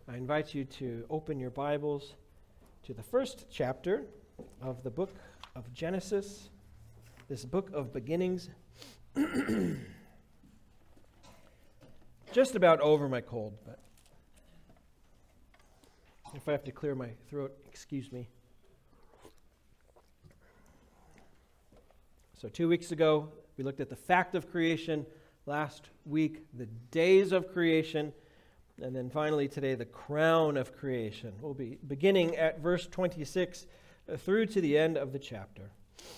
I invite you to open your Bibles to the first chapter of the book of Genesis, this book of beginnings. Just about over my cold, but if I have to clear my throat, excuse me. So 2 weeks ago, we looked at the fact of creation. Last week, the days of creation. And then finally today, the crown of creation. We'll be beginning at verse 26 through to the end of the chapter.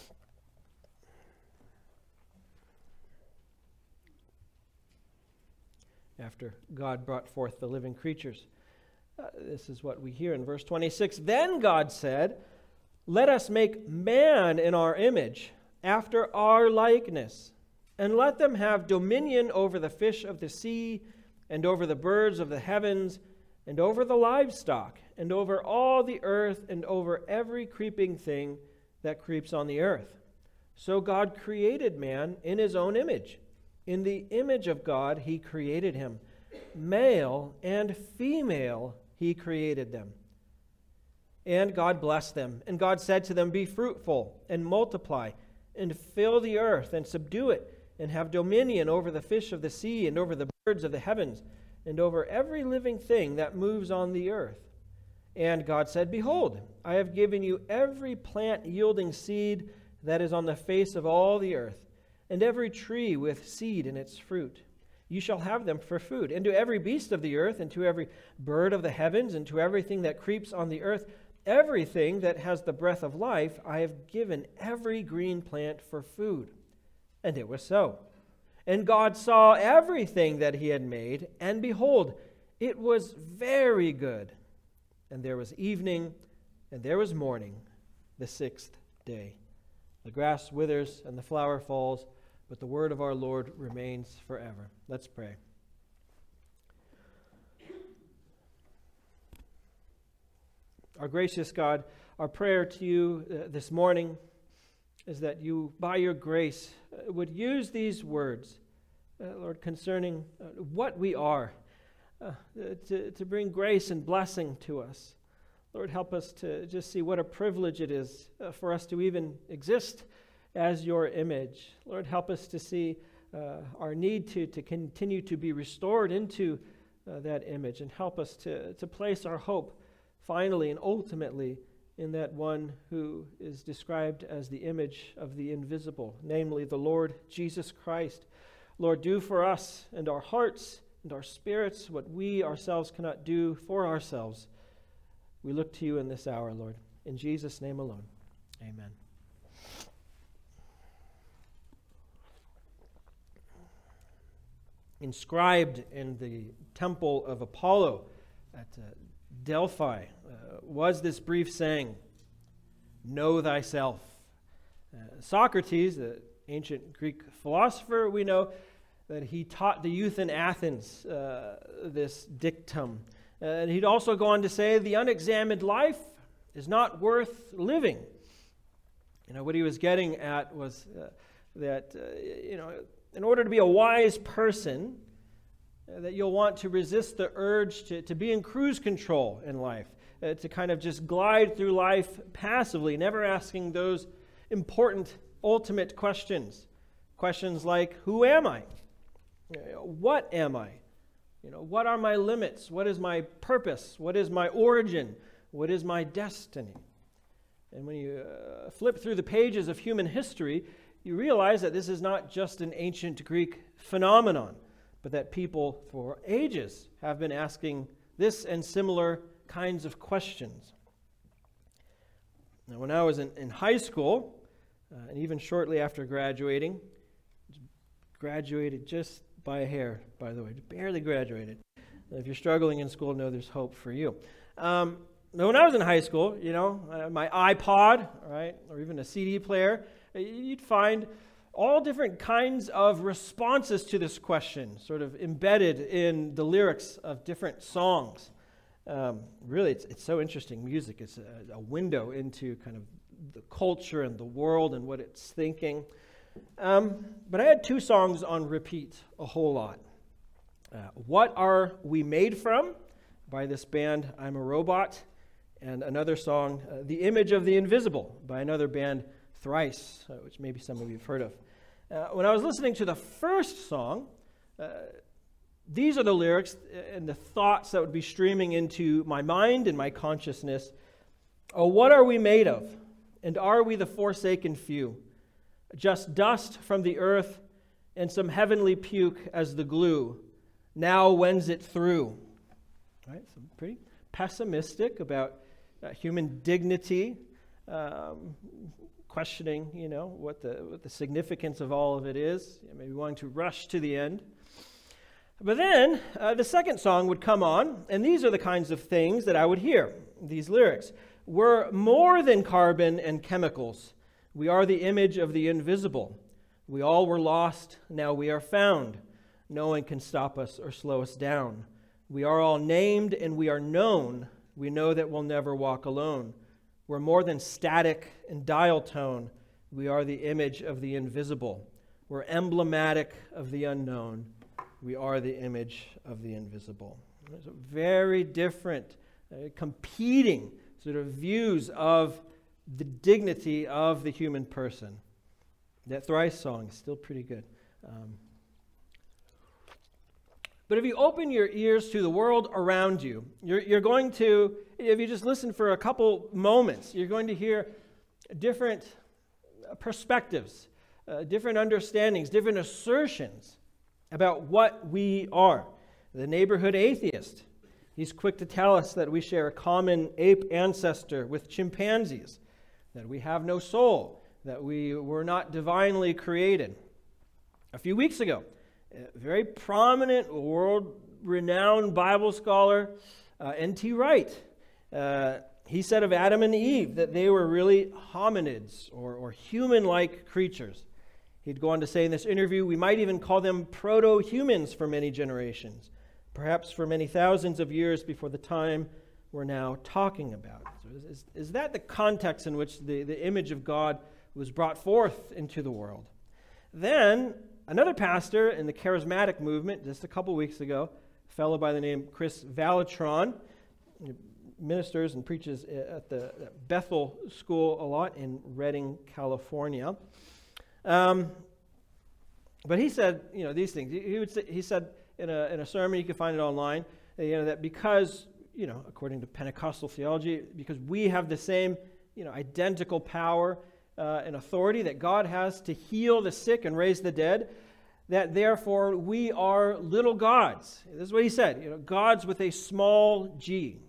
After God brought forth the living creatures. This is what we hear in verse 26. Then God said, "Let us make man in our image, after our likeness, and let them have dominion over the fish of the sea, and over the birds of the heavens, and over the livestock, and over all the earth, and over every creeping thing that creeps on the earth." So God created man in his own image. In the image of God he created him. Male and female he created them. And God blessed them. And God said to them, "Be fruitful, and multiply, and fill the earth, and subdue it, and have dominion over the fish of the sea, and over the birds of the heavens, and over every living thing that moves on the earth." And God said, "Behold, I have given you every plant yielding seed that is on the face of all the earth, and every tree with seed in its fruit. You shall have them for food. And to every beast of the earth, and to every bird of the heavens, and to everything that creeps on the earth, everything that has the breath of life, I have given every green plant for food." And it was so. And God saw everything that he had made, and behold, it was very good. And there was evening, and there was morning, the sixth day. The grass withers, and the flower falls, but the word of our Lord remains forever. Let's pray. Our gracious God, our prayer to you this morning is that you, by your grace, would use these words, Lord, concerning what we are, to bring grace and blessing to us. Lord, help us to just see what a privilege it is for us to even exist as your image. Lord, help us to see our need to continue to be restored into that image, and help us to place our hope finally and ultimately in that one who is described as the image of the invisible, namely the Lord Jesus Christ. Lord, do for us and our hearts and our spirits what we ourselves cannot do for ourselves. We look to you in this hour, Lord. In Jesus' name alone, amen. Inscribed in the temple of Apollo at Delphi was this brief saying, "Know thyself." Socrates, the ancient Greek philosopher, we know that he taught the youth in Athens this dictum. And he'd also go on to say, "The unexamined life is not worth living." What he was getting at was that, in order to be a wise person, that you'll want to resist the urge to be in cruise control in life, to kind of just glide through life passively, never asking those important, ultimate questions. Questions like, who am I? What am I? What are my limits? What is my purpose? What is my origin? What is my destiny? And when you flip through the pages of human history, you realize that this is not just an ancient Greek phenomenon, but that people for ages have been asking this and similar kinds of questions. Now, when I was in high school, and even shortly after graduating just by a hair, by the way, barely graduated. If you're struggling in school, know there's hope for you. Now, when I was in high school, my iPod, right, or even a CD player, you'd find all different kinds of responses to this question, sort of embedded in the lyrics of different songs. Really, it's so interesting. Music is a window into kind of the culture and the world and what it's thinking. But I had two songs on repeat a whole lot. What Are We Made From? by this band, I'm a Robot, and another song, The Image of the Invisible, by another band, Thrice, which maybe some of you have heard of. When I was listening to the first song, these are the lyrics and the thoughts that would be streaming into my mind and my consciousness. Oh, what are we made of? And are we the forsaken few? Just dust from the earth and some heavenly puke as the glue. Now when's it through? Right, so pretty pessimistic about human dignity, questioning, what the significance of all of it is, maybe wanting to rush to the end. But then the second song would come on, and these are the kinds of things that I would hear, these lyrics. We're more than carbon and chemicals. We are the image of the invisible. We all were lost, now we are found. No one can stop us or slow us down. We are all named and we are known. We know that we'll never walk alone. We're more than static and dial tone. We are the image of the invisible. We're emblematic of the unknown. We are the image of the invisible. There's a very different, competing sort of views of the dignity of the human person. That Thrice song is still pretty good. But if you open your ears to the world around you, you're going to, if you just listen for a couple moments, you're going to hear different perspectives, different understandings, different assertions about what we are. The neighborhood atheist, he's quick to tell us that we share a common ape ancestor with chimpanzees, that we have no soul, that we were not divinely created. A few weeks ago, a very prominent, world-renowned Bible scholar, N.T. Wright, he said of Adam and Eve that they were really hominids or human-like creatures. He'd go on to say in this interview, we might even call them proto-humans for many generations, perhaps for many thousands of years before the time we're now talking about. So is that the context in which the image of God was brought forth into the world? Then, another pastor in the charismatic movement, just a couple weeks ago, a fellow by the name Chris Valitron, ministers and preaches at the Bethel School a lot in Redding, California. But he said, these things. He said in a sermon, you can find it online, that because, according to Pentecostal theology, because we have the same, identical power and authority that God has to heal the sick and raise the dead, that therefore we are little gods. This is what he said, gods with a small g.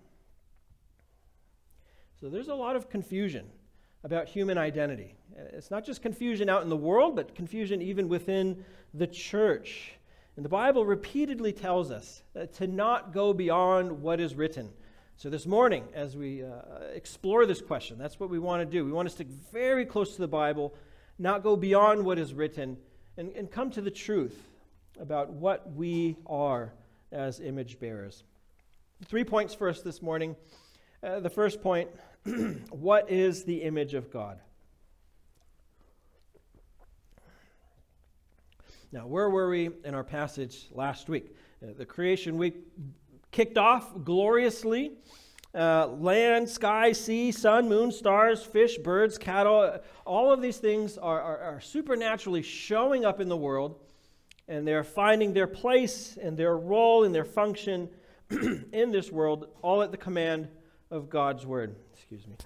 So there's a lot of confusion about human identity. It's not just confusion out in the world, but confusion even within the church. And the Bible repeatedly tells us to not go beyond what is written. So this morning, as we explore this question, that's what we want to do. We want to stick very close to the Bible, not go beyond what is written, and come to the truth about what we are as image bearers. 3 points for us this morning. The first point, what is the image of God? Now, where were we in our passage last week? The creation week kicked off gloriously. Land, sky, sea, sun, moon, stars, fish, birds, cattle, all of these things are supernaturally showing up in the world, and they're finding their place and their role and their function in this world, all at the command of God's word. Excuse me.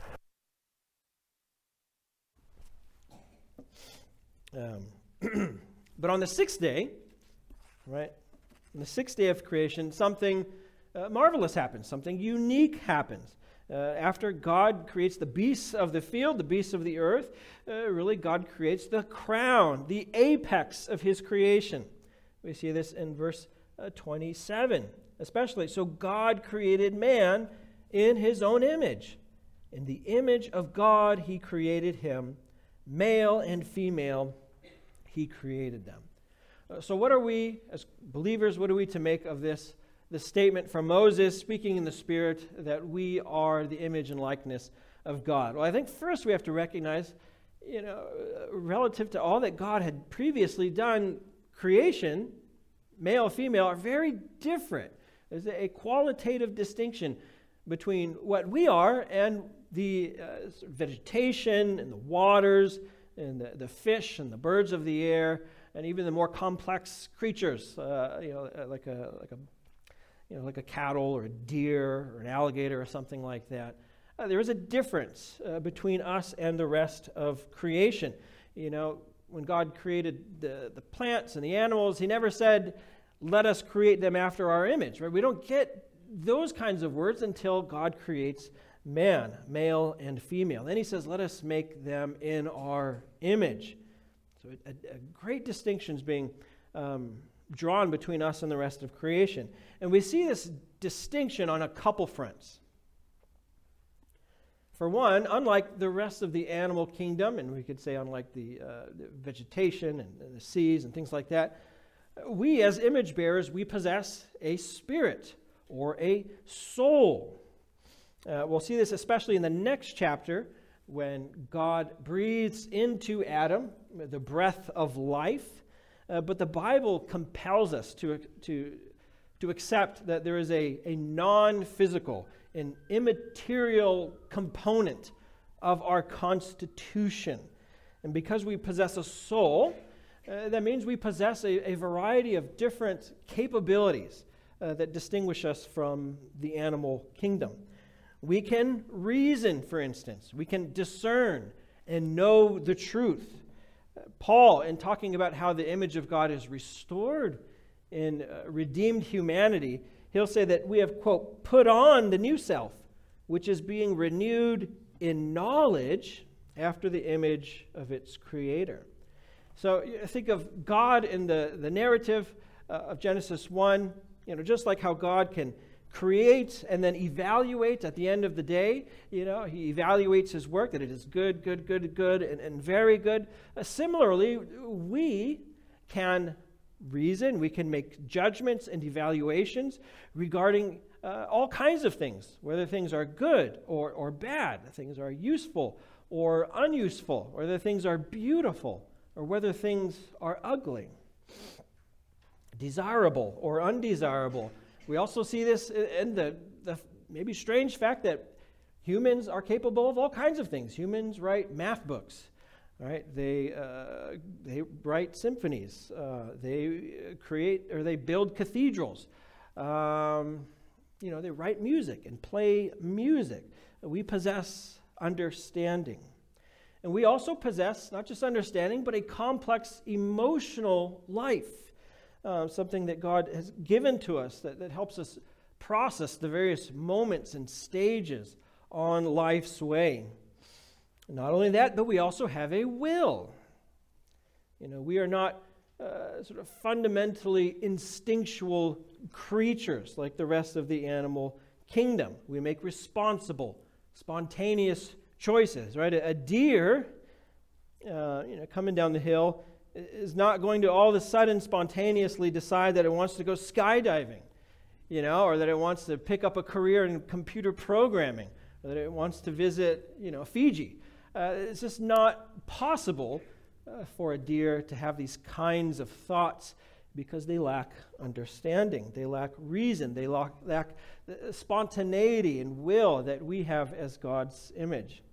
But on the sixth day, right, on the sixth day of creation, something marvelous happens, something unique happens. After God creates the beasts of the field, the beasts of the earth, really God creates the crown, the apex of his creation. We see this in verse 27, especially. So God created man in his own image. In the image of God he created him, male and female he created them. So what are we, as believers, what are we to make of this statement from Moses, speaking in the Spirit, that we are the image and likeness of God? Well, I think first we have to recognize, relative to all that God had previously done, creation, male, female, are very different. There's a qualitative distinction between what we are and the vegetation and the waters and the fish and the birds of the air and even the more complex creatures, like a cattle or a deer or an alligator or something like that. There is a difference between us and the rest of creation. When God created the plants and the animals, he never said, let us create them after our image. Right? We don't get those kinds of words until God creates man, male and female. Then he says, let us make them in our image. So a great distinction is being drawn between us and the rest of creation. And we see this distinction on a couple fronts. For one, unlike the rest of the animal kingdom, and we could say unlike the vegetation and the seas and things like that, we as image bearers, we possess a spirit or a soul. We'll see this especially in the next chapter when God breathes into Adam the breath of life. But the Bible compels us to accept that there is a non-physical, an immaterial component of our constitution. And because we possess a soul, that means we possess a variety of different capabilities that distinguish us from the animal kingdom. We can reason, for instance. We can discern and know the truth. Paul, in talking about how the image of God is restored in redeemed humanity, he'll say that we have, quote, put on the new self, which is being renewed in knowledge after the image of its creator. So think of God in the narrative of Genesis 1, just like how God can create and then evaluate at the end of the day. He evaluates his work, that it is good, and very good. Similarly, we can reason, we can make judgments and evaluations regarding all kinds of things, whether things are good or bad, things are useful or unuseful, whether things are beautiful or whether things are ugly, desirable or undesirable. We also see this in the maybe strange fact that humans are capable of all kinds of things. Humans write math books, right? They write symphonies. They create or they build cathedrals. They write music and play music. We possess understanding. And we also possess not just understanding, but a complex emotional life. Something that God has given to us that helps us process the various moments and stages on life's way. Not only that, but we also have a will. We are not sort of fundamentally instinctual creatures like the rest of the animal kingdom. We make responsible, spontaneous choices, right? A deer, coming down the hill, is not going to all of a sudden spontaneously decide that it wants to go skydiving, or that it wants to pick up a career in computer programming, or that it wants to visit, Fiji. It's just not possible for a deer to have these kinds of thoughts because they lack understanding, they lack reason, they lack the spontaneity and will that we have as God's image.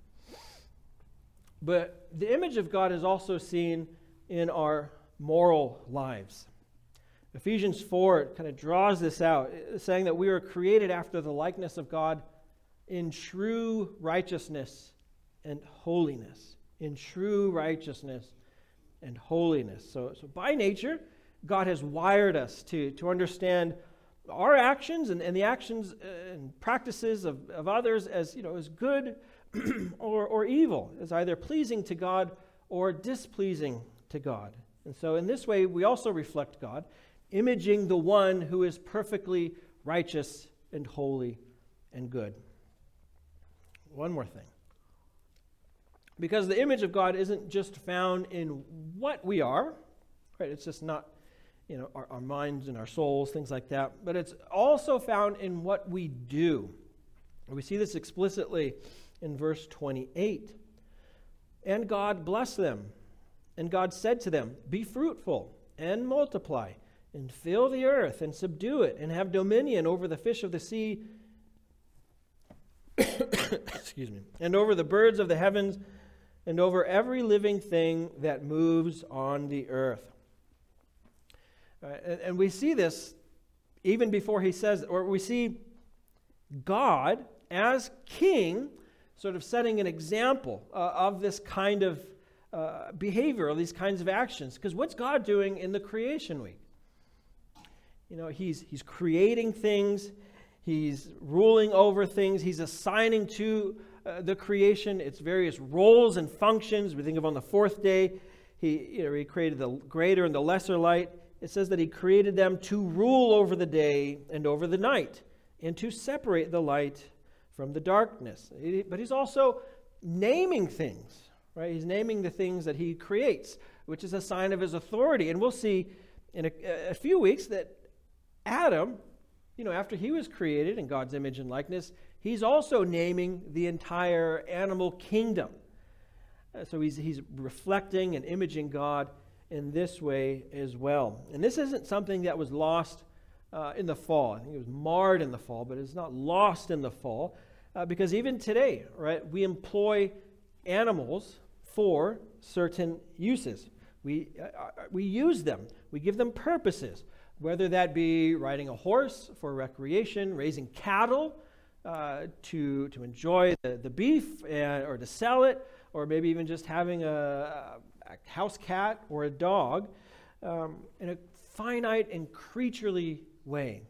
But the image of God is also seen in our moral lives. Ephesians 4 kind of draws this out, saying that we were created after the likeness of God in true righteousness and holiness. In true righteousness and holiness. So by nature, God has wired us to understand our actions and the actions and practices of others as good or evil, as either pleasing to God or displeasing to God. And so in this way, we also reflect God, imaging the one who is perfectly righteous and holy and good. One more thing. Because the image of God isn't just found in what we are, right? It's just not, our minds and our souls, things like that, but it's also found in what we do. And we see this explicitly in verse 28. And God blessed them. And God said to them, be fruitful and multiply and fill the earth and subdue it and have dominion over the fish of the sea excuse me, and over the birds of the heavens and over every living thing that moves on the earth. And we see this even before he says, or we see God as king sort of setting an example of this kind of behavior, of these kinds of actions. Because what's God doing in the creation week? You know, he's creating things, he's ruling over things, he's assigning to the creation its various roles and functions. We think of on the fourth day, he created the greater and the lesser light. It says that he created them to rule over the day and over the night, and to separate the light from the darkness. But he's also naming things, right? He's naming the things that he creates, which is a sign of his authority. And we'll see in a few weeks that Adam, after he was created in God's image and likeness, he's also naming the entire animal kingdom. So he's reflecting and imaging God in this way as well. And this isn't something that was lost in the fall. I think it was marred in the fall, but it's not lost in the fall, because even today, right, we employ animals for certain uses. We use them. We give them purposes, whether that be riding a horse for recreation, raising cattle to enjoy the beef or to sell it, or maybe even just having a house cat or a dog in a finite and creaturely way.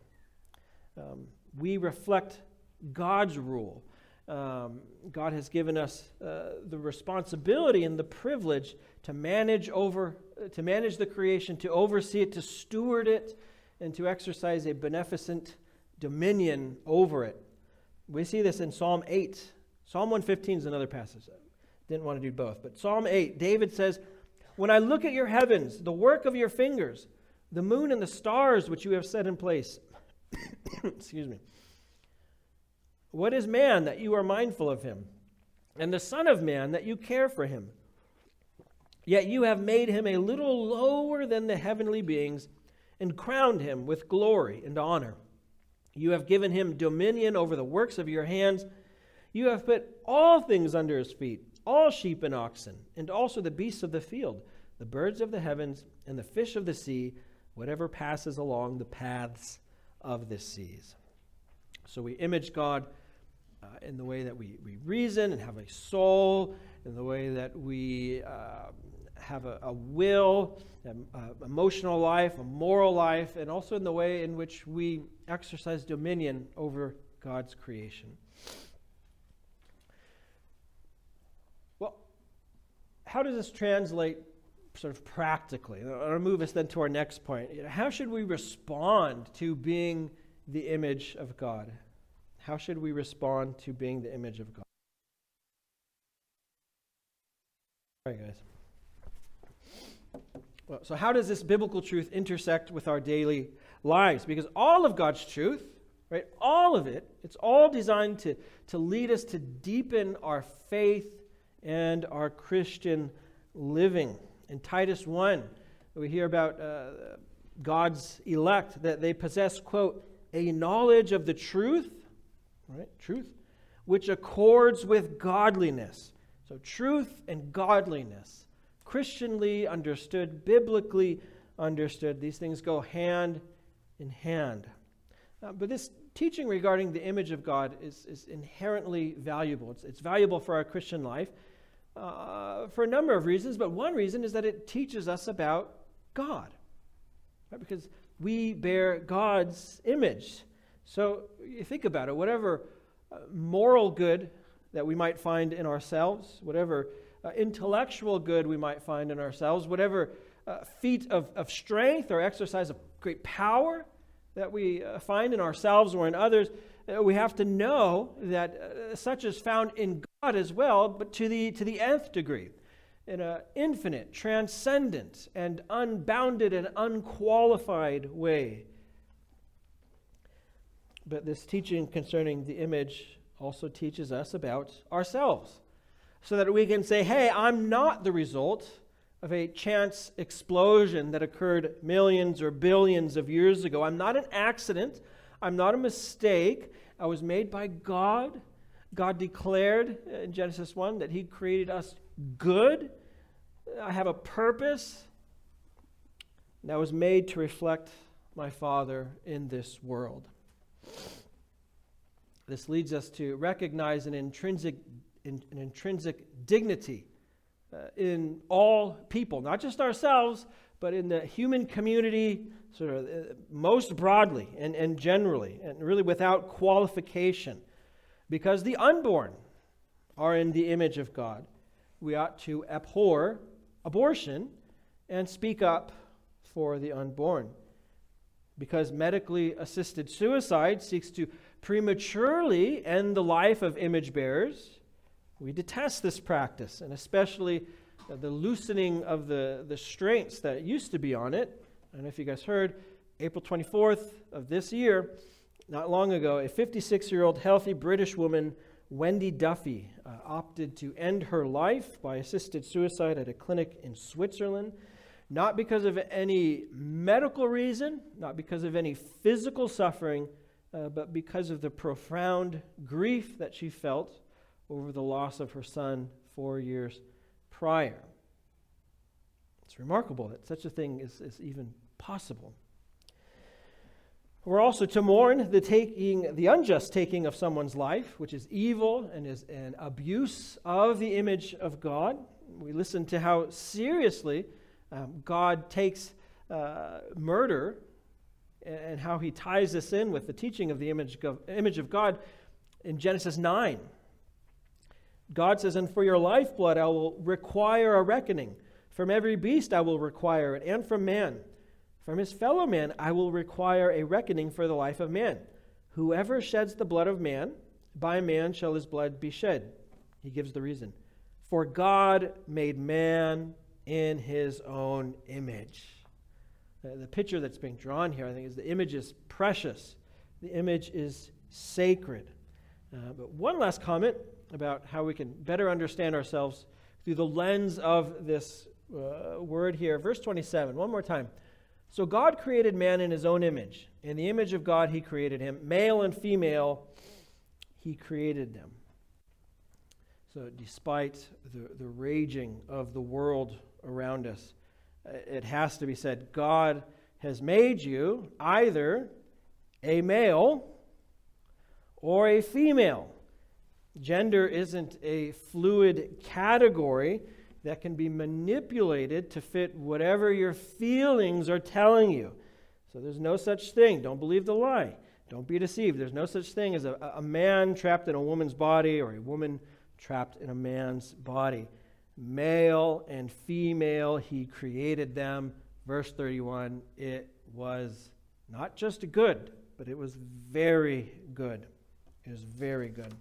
We reflect God's rule. God has given us the responsibility and the privilege to manage the creation, to oversee it, to steward it, and to exercise a beneficent dominion over it. We see this in Psalm 8. Psalm 115 is another passage. I didn't want to do both. But Psalm 8, David says, "When I look at your heavens, the work of your fingers, the moon and the stars which you have set in place," excuse me, "what is man that you are mindful of him, and the son of man that you care for him? Yet you have made him a little lower than the heavenly beings and crowned him with glory and honor. You have given him dominion over the works of your hands. You have put all things under his feet, all sheep and oxen, and also the beasts of the field, the birds of the heavens, and the fish of the sea, whatever passes along the paths of the seas." So we image God in the way that we reason and have a soul, in the way that we have a will, an emotional life, a moral life, and also in the way in which we exercise dominion over God's creation. Well, how does this translate sort of practically? I'll move us then to our next point. How should we respond to being the image of God? How should we respond to being the image of God? All right, guys. Well, so how does this biblical truth intersect with our daily lives? Because all of God's truth, right, all of it, it's all designed to lead us to deepen our faith and our Christian living. In Titus 1, we hear about God's elect, that they possess, quote, "a knowledge of the truth," right, truth, "which accords with godliness." So truth and godliness, Christianly understood, biblically understood, these things go hand in hand. But this teaching regarding the image of God is inherently valuable. It's valuable for our Christian life for a number of reasons, but one reason is that it teaches us about God, right? Because we bear God's image. So you think about it, whatever moral good that we might find in ourselves, whatever intellectual good we might find in ourselves, whatever feat of strength or exercise of great power that we find in ourselves or in others, we have to know that such is found in God as well, but to the nth degree, in an infinite, transcendent, and unbounded and unqualified way. But this teaching concerning the image also teaches us about ourselves, so that we can say, hey, I'm not the result of a chance explosion that occurred millions or billions of years ago. I'm not an accident. I'm not a mistake. I was made by God. God declared in Genesis 1 that He created us good. I have a purpose. And I was made to reflect my Father in this world. This leads us to recognize an intrinsic dignity in all people, not just ourselves, but in the human community, sort of most broadly and generally, and really without qualification. Because the unborn are in the image of God, we ought to abhor abortion and speak up for the unborn. Because medically assisted suicide seeks to prematurely end the life of image bearers, we detest this practice, and especially the loosening of the restraints that used to be on it. I don't know if you guys heard, April 24th of this year, not long ago, a 56-year-old healthy British woman, Wendy Duffy, opted to end her life by assisted suicide at a clinic in Switzerland, not because of any medical reason, not because of any physical suffering, but because of the profound grief that she felt over the loss of her son 4 years prior. It's remarkable that such a thing is even possible. We're also to mourn the unjust taking of someone's life, which is evil and is an abuse of the image of God. We listen to how seriously God takes murder and how He ties this in with the teaching of the image of God in Genesis 9. God says, "And for your lifeblood I will require a reckoning. From every beast I will require it, and from man. From his fellow man I will require a reckoning for the life of man. Whoever sheds the blood of man, by man shall his blood be shed." He gives the reason. "For God made man in His own image." The picture that's being drawn here, I think, is the image is precious. The image is sacred. But one last comment about how we can better understand ourselves through the lens of this word here. Verse 27, one more time. "So God created man in His own image. In the image of God He created him. Male and female He created them." So despite the raging of the world around us, it has to be said, God has made you either a male or a female. Gender isn't a fluid category that can be manipulated to fit whatever your feelings are telling you. So there's no such thing. Don't believe the lie. Don't be deceived. There's no such thing as a man trapped in a woman's body or a woman trapped in a man's body. Male and female, He created them. Verse 31, it was not just good, but it was very good. It was very good.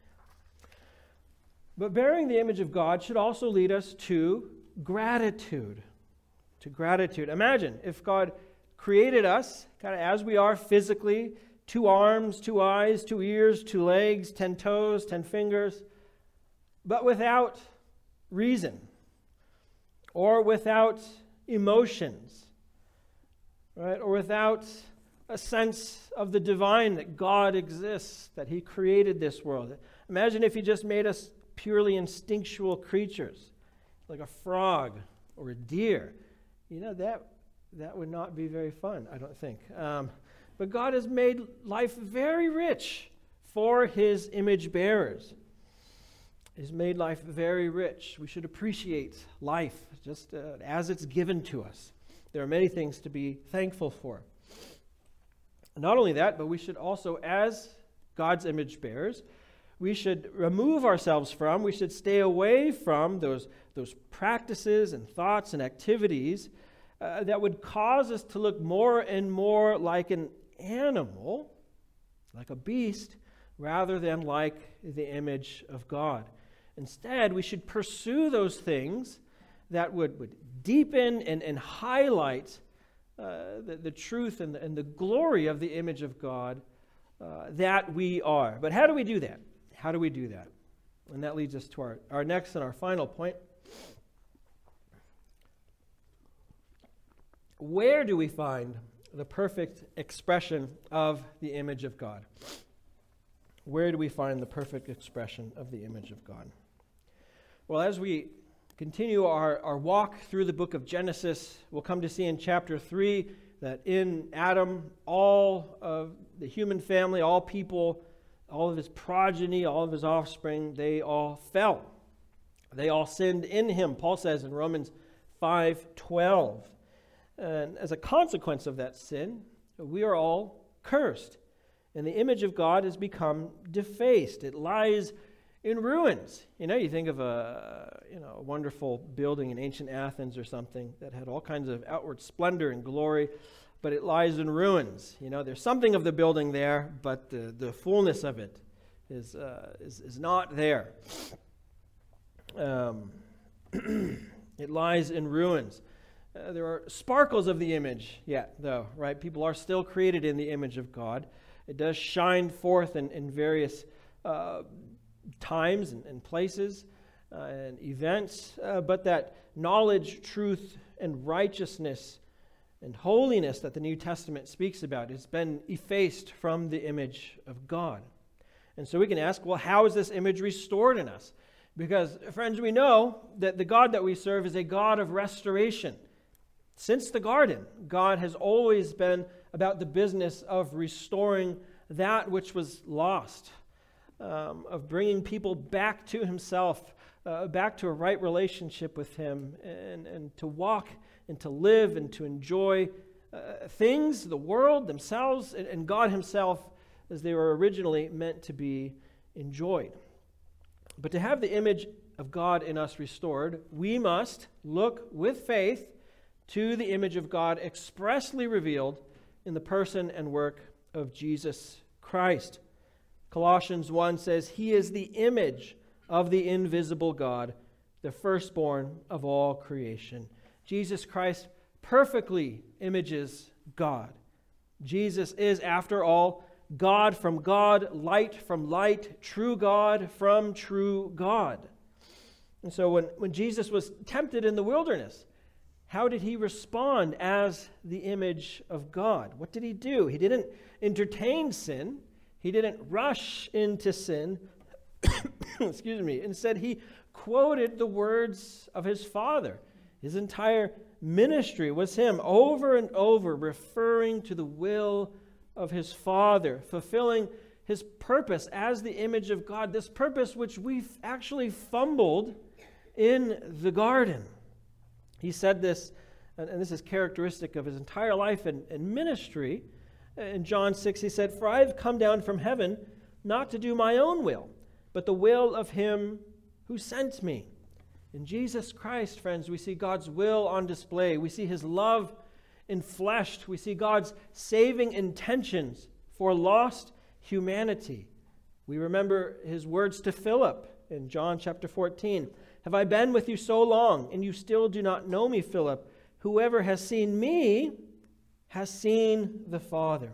But bearing the image of God should also lead us to gratitude. To gratitude. Imagine if God created us kind of as we are physically, 2 arms, 2 eyes, 2 ears, 2 legs, 10 toes, 10 fingers, but without reason or without emotions, right? Or without a sense of the divine, that God exists, that He created this world. Imagine if He just made us purely instinctual creatures, like a frog or a deer. That would not be very fun, I don't think. But God has made life very rich for His image bearers. He's made life very rich. We should appreciate life just as it's given to us. There are many things to be thankful for. Not only that, but we should also, as God's image bearers, we should remove ourselves from, we should stay away from those practices and thoughts and activities that would cause us to look more and more like an animal, like a beast, rather than like the image of God. Instead, we should pursue those things that would deepen and highlight the truth and the glory of the image of God that we are. But how do we do that? How do we do that? And that leads us to our next and our final point. where do we find the perfect expression of the image of God? Where do we find the perfect expression of the image of God? Well, as we continue our walk through the book of Genesis, we'll come to see in chapter 3 that in Adam, all of the human family, all people, all of his progeny, all of his offspring, they all fell. They all sinned in him, Paul says in Romans 5:12. And as a consequence of that sin, we are all cursed. And the image of God has become defaced. It lies in ruins. You think of a wonderful building in ancient Athens or something that had all kinds of outward splendor and glory, but it lies in ruins. There's something of the building there, but the fullness of it is not there. It lies in ruins. There are sparkles of the image yet, though, right? People are still created in the image of God. It does shine forth in various times and places and events, but that knowledge, truth, and righteousness and holiness that the New Testament speaks about has been effaced from the image of God. And so we can ask, well, how is this image restored in us? Because, friends, we know that the God that we serve is a God of restoration. Since the garden, God has always been about the business of restoring that which was lost, of bringing people back to himself, back to a right relationship with him, and to walk and to live and to enjoy things, the world themselves, and God himself as they were originally meant to be enjoyed. But to have the image of God in us restored, we must look with faith to the image of God expressly revealed in the person and work of Jesus Christ. Colossians 1 says, "He is the image of the invisible God, the firstborn of all creation." Jesus Christ perfectly images God. Jesus is, after all, God from God, light from light, true God from true God. And so when Jesus was tempted in the wilderness, how did he respond as the image of God? What did he do? He didn't entertain sin. He didn't rush into sin. Excuse me. Instead, he quoted the words of his Father. His entire ministry was him over and over referring to the will of his Father, fulfilling his purpose as the image of God, this purpose which we've actually fumbled in the garden. He said this, and this is characteristic of his entire life and ministry. In John 6, he said, "For I have come down from heaven not to do my own will, but the will of him who sent me." In Jesus Christ, friends, we see God's will on display. We see his love enfleshed. We see God's saving intentions for lost humanity. We remember his words to Philip in John chapter 14. "Have I been with you so long, and you still do not know me, Philip? Whoever has seen me has seen the Father."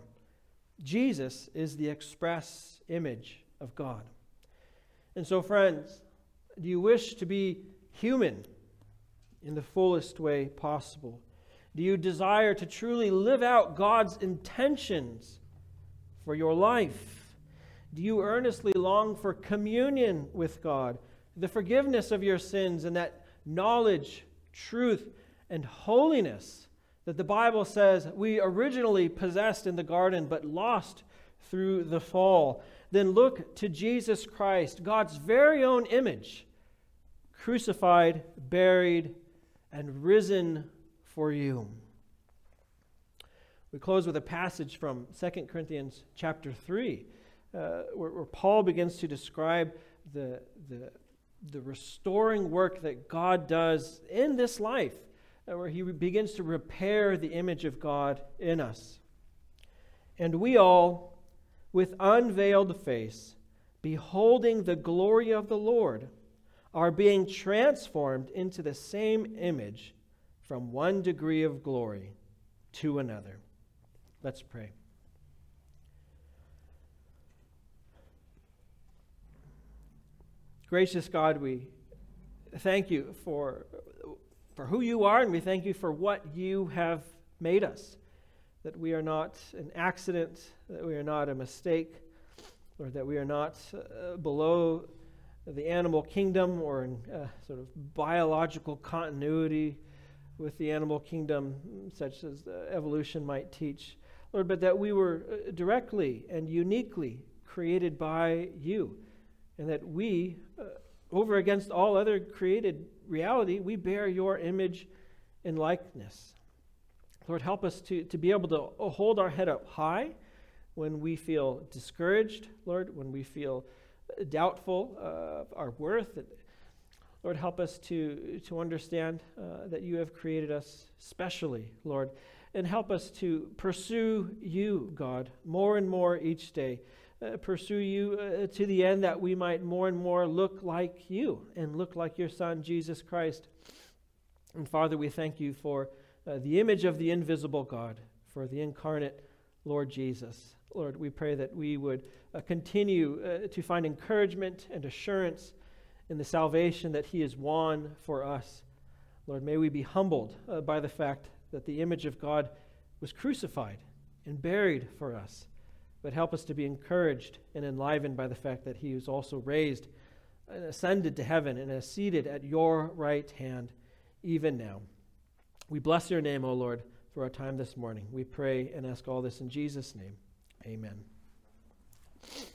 Jesus is the express image of God. And so, friends, do you wish to be human in the fullest way possible? Do you desire to truly live out God's intentions for your life? Do you earnestly long for communion with God, the forgiveness of your sins, and that knowledge, truth, and holiness that the Bible says we originally possessed in the garden but lost through the fall? Then look to Jesus Christ, God's very own image, crucified, buried, and risen for you. We close with a passage from 2 Corinthians chapter 3, where Paul begins to describe the restoring work that God does in this life, where he begins to repair the image of God in us. "And we all, with unveiled face, beholding the glory of the Lord, are being transformed into the same image from one degree of glory to another." Let's pray. Gracious God, we thank you for who you are, and we thank you for what you have made us, that we are not an accident, that we are not a mistake, Lord, that we are not below the animal kingdom or in sort of biological continuity with the animal kingdom, such as evolution might teach, Lord, but that we were directly and uniquely created by you, and that we, over against all other created reality, we bear your image and likeness. Lord, help us to be able to hold our head up high when we feel discouraged, Lord, when we feel doubtful of our worth. Lord, help us to understand that you have created us specially, Lord, and help us to pursue you, God, more and more each day. Pursue you to the end that we might more and more look like you and look like your Son, Jesus Christ. And Father, we thank you for the image of the invisible God, for the incarnate Lord Jesus. Lord, we pray that we would continue to find encouragement and assurance in the salvation that he has won for us. Lord, may we be humbled by the fact that the image of God was crucified and buried for us. But help us to be encouraged and enlivened by the fact that he was also raised and ascended to heaven and is seated at your right hand even now. We bless your name, O Lord, for our time this morning. We pray and ask all this in Jesus' name. Amen.